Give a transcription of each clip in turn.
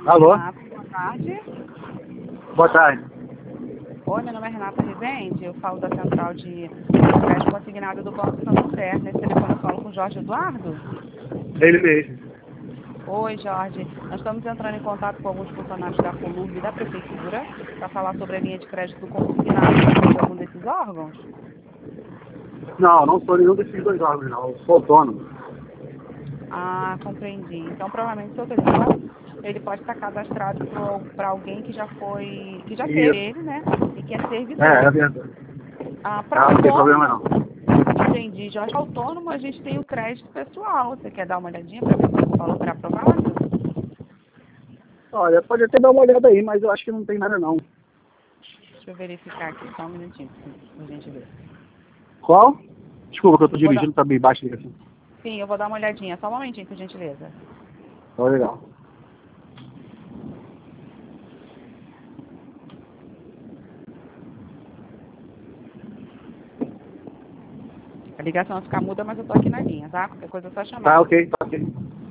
Alô? Boa tarde. Boa tarde. Oi, meu nome é Renata Rezende, eu falo da central de crédito consignado do Banco Santander. Nesse telefone eu falo com o Jorge Eduardo. Ele mesmo. Oi, Jorge. Nós estamos entrando em contato com alguns funcionários da Colub e da Prefeitura para falar sobre a linha de crédito consignado de algum desses órgãos. Não, não sou nenhum desses dois órgãos, não. Eu sou autônomo. Ah, compreendi. Então, provavelmente, seu telefone, ele pode estar cadastrado para alguém que já teve Isso. ele, né? E que é servidor. É verdade. Para Não tem autônomo, problema não. entendi. Jorge, autônomo, a gente tem o crédito pessoal. Você quer dar uma olhadinha para ver se o valor é aprovado? Olha, pode até dar uma olhada aí, mas eu acho que não tem nada não. Deixa eu verificar aqui, só um minutinho, por gentileza. Qual? Desculpa que eu tô Vou dar- dirigindo, tá bem baixo a ligação. Sim, eu vou dar uma olhadinha. Só um momentinho, por gentileza. Tá legal. A ligação vai ficar muda, mas eu tô aqui na linha, tá? Qualquer coisa é só chamar. Tá ok, tá ok.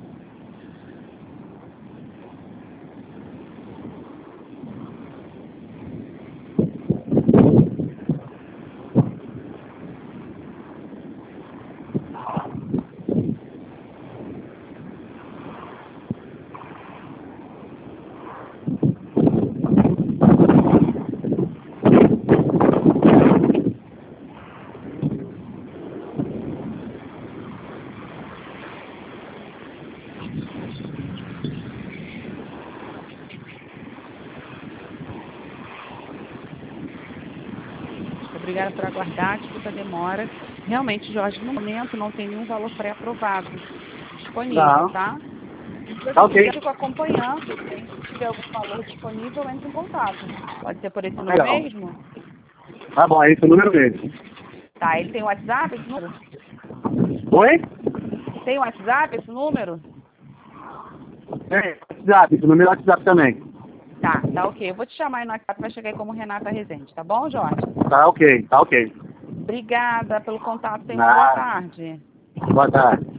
Obrigada por aguardar, desculpa a demora. Realmente, Jorge, no momento não tem nenhum valor pré-aprovado disponível, Não. tá? Se Tá você ok. quiser, fico acompanhando. Se tiver algum valor disponível, entre em contato. Pode ser por esse número Legal. mesmo? Tá bom, esse é o número dele. Tá, ele tem WhatsApp, esse número? Oi? Tem WhatsApp, esse número? É, WhatsApp, esse número é WhatsApp também. Tá ok. Eu vou te chamar aí no WhatsApp, vai chegar aí como Renata Rezende, tá bom, Jorge? Tá ok, tá ok. Obrigada pelo contato, tenha uma boa Nada. tarde. Boa tarde.